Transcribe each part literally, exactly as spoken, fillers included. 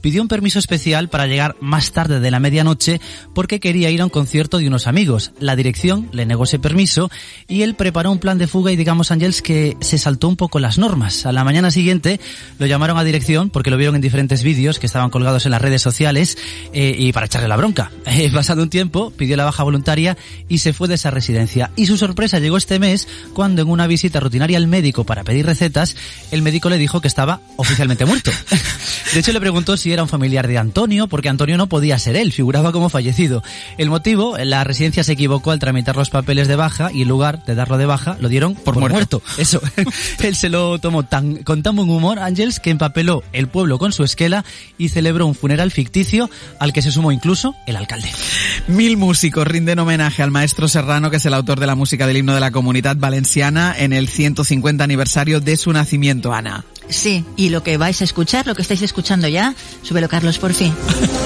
pidió un permiso especial para llegar más tarde de la medianoche porque quería ir a un concierto de unos amigos. La dirección le negó ese permiso y él preparó un plan de fuga y digamos, Ángels, que se saltó un poco las normas. A la mañana siguiente lo llamaron a dirección porque lo vieron en diferentes vídeos que estaban colgados en las redes sociales eh, y para echarle la bronca. Eh, pasado un tiempo, pidió la baja voluntaria y se fue de esa residencia. Y su sorpresa llegó este mes cuando en una visita rutinaria al médico para pedir recetas, el médico le dijo que estaba oficialmente muerto. De hecho, le preguntó si era un familiar de Antonio, porque Antonio no podía ser él, figuraba como fallecido. El motivo, la residencia se equivocó al tramitar los papeles de baja y en lugar de darlo de baja, lo dieron por, por muerto. muerto. Eso. Él se lo tomó tan, con tan buen humor, Ángels, que empapeló el pueblo con su esquela y celebró un funeral ficticio al que se sumó incluso el alcalde. Mil músicos rinden homenaje al maestro Serrano, que es el autor de la música del himno de la Comunidad Valenciana, en el ciento cincuenta aniversario de su nacimiento, Ana. Sí, y lo que vais a escuchar, lo que estáis escuchando ya, súbelo, Carlos, por fin.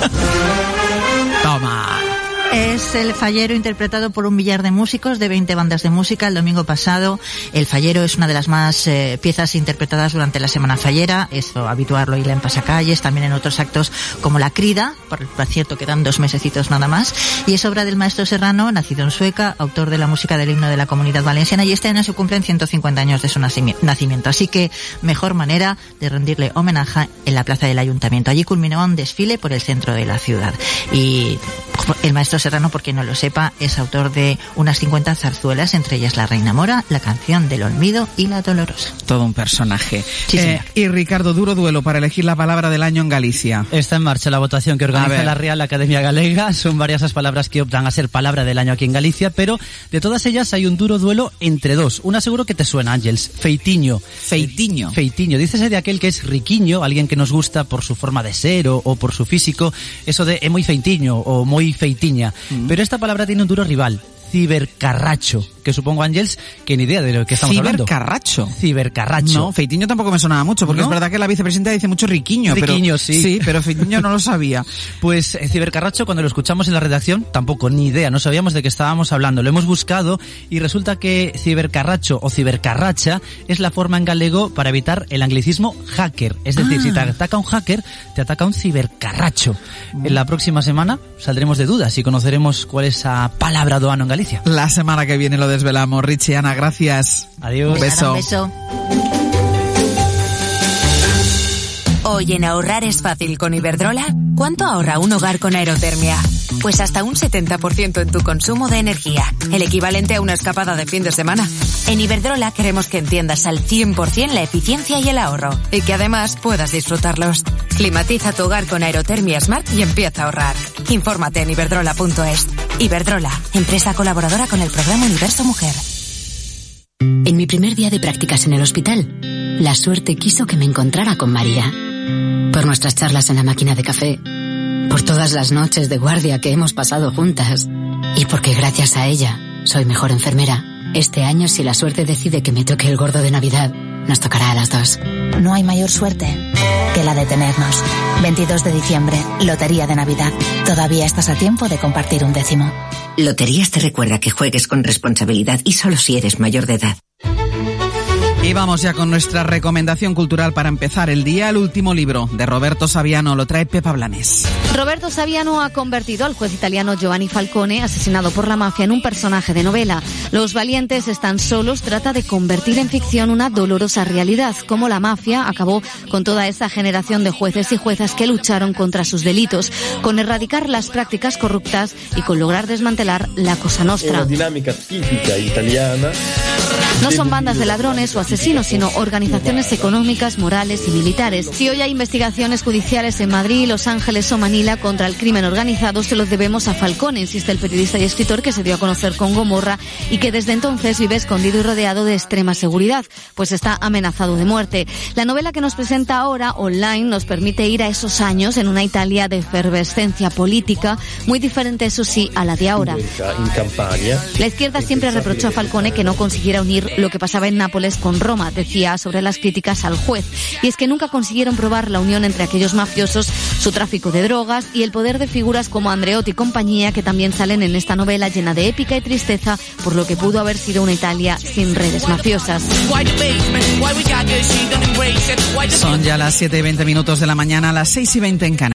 Toma. Es el Fallero, interpretado por un millar de músicos de veinte bandas de música. El domingo pasado, el Fallero es una de las más eh, piezas interpretadas durante la Semana Fallera. Es habitual oírla en pasacalles, también en otros actos como La Crida, por, por cierto quedan dos mesecitos nada más. Y es obra del maestro Serrano, nacido en Sueca, autor de la música del himno de la Comunidad Valenciana, y este año se cumplen ciento cincuenta años de su nacimiento. Así que mejor manera de rendirle homenaje en la plaza del Ayuntamiento. Allí culminó un desfile por el centro de la ciudad. Y el maestro Serrano, por quien no lo sepa, es autor de unas cincuenta zarzuelas, entre ellas La Reina Mora, La Canción del Olvido y La Dolorosa. Todo un personaje. Sí, eh, y Ricardo, duro duelo para elegir la palabra del año en Galicia. Está en marcha la votación que organiza la Real Academia Galega. Son varias las palabras que optan a ser palabra del año aquí en Galicia, pero de todas ellas hay un duro duelo entre dos. Una seguro que te suena, Ángels, feitiño. Feitiño. Feitiño. Dícese de aquel que es riquiño, alguien que nos gusta por su forma de ser o, o por su físico. Eso de es muy feitiño o muy feitiña. Mm. Pero esta palabra tiene un duro rival. Cibercarracho, que supongo, Ángels, que ni idea de lo que estamos hablando. ¿Cibercarracho? Cibercarracho. No, feitiño tampoco me sonaba mucho, porque ¿no? Es verdad que la vicepresidenta dice mucho riquiño. Riquiño, pero, sí. Sí, pero feitiño no lo sabía. Pues eh, cibercarracho, cuando lo escuchamos en la redacción, tampoco, ni idea, no sabíamos de qué estábamos hablando. Lo hemos buscado y resulta que cibercarracho o cibercarracha es la forma en galego para evitar el anglicismo hacker. Es decir, ah. si te ataca un hacker, te ataca un cibercarracho. Mm. En la próxima semana saldremos de dudas y conoceremos cuál es esa palabra doano en Galicia. La semana que viene lo desvelamos. Richie, Ana, gracias. Adiós. Un beso. Un beso. Hoy en ahorrar es fácil con Iberdrola. ¿Cuánto ahorra un hogar con aerotermia? Pues hasta un setenta por ciento en tu consumo de energía, el equivalente a una escapada de fin de semana. En Iberdrola queremos que entiendas al cien por ciento la eficiencia y el ahorro, y que además puedas disfrutarlos. Climatiza tu hogar con aerotermia Smart y empieza a ahorrar. Infórmate en iberdrola punto es. Iberdrola, empresa colaboradora con el programa Universo Mujer. En mi primer día de prácticas en el hospital, la suerte quiso que me encontrara con María. Por nuestras charlas en la máquina de café, por todas las noches de guardia que hemos pasado juntas, y porque gracias a ella soy mejor enfermera. Este año, si la suerte decide que me toque el gordo de Navidad, nos tocará a las dos. No hay mayor suerte que la de tenernos. veintidós de diciembre, Lotería de Navidad. Todavía estás a tiempo de compartir un décimo. Loterías te recuerda que juegues con responsabilidad y solo si eres mayor de edad. Y vamos ya con nuestra recomendación cultural para empezar el día. El último libro de Roberto Saviano lo trae Pepa Blanes. Roberto Saviano ha convertido al juez italiano Giovanni Falcone, asesinado por la mafia, en un personaje de novela. Los valientes están solos trata de convertir en ficción una dolorosa realidad, como la mafia acabó con toda esa generación de jueces y juezas que lucharon contra sus delitos, con erradicar las prácticas corruptas y con lograr desmantelar la Cosa Nostra. Una dinámica típica italiana. No son bandas de ladrones o asesinos, sino organizaciones económicas, morales y militares. Si hoy hay investigaciones judiciales en Madrid, Los Ángeles o Manila contra el crimen organizado, se los debemos a Falcone, insiste el periodista y escritor que se dio a conocer con Gomorra y que desde entonces vive escondido y rodeado de extrema seguridad, pues está amenazado de muerte. La novela que nos presenta ahora, online, nos permite ir a esos años en una Italia de efervescencia política, muy diferente, eso sí, a la de ahora. La izquierda siempre reprochó a Falcone que no consiguiera unir lo que pasaba en Nápoles con Roma, decía sobre las críticas al juez. Y es que nunca consiguieron probar la unión entre aquellos mafiosos, su tráfico de drogas y el poder de figuras como Andreotti y compañía, que también salen en esta novela llena de épica y tristeza por lo que pudo haber sido una Italia sin redes mafiosas. Son ya las siete y veinte minutos de la mañana, las seis y veinte en Canarias.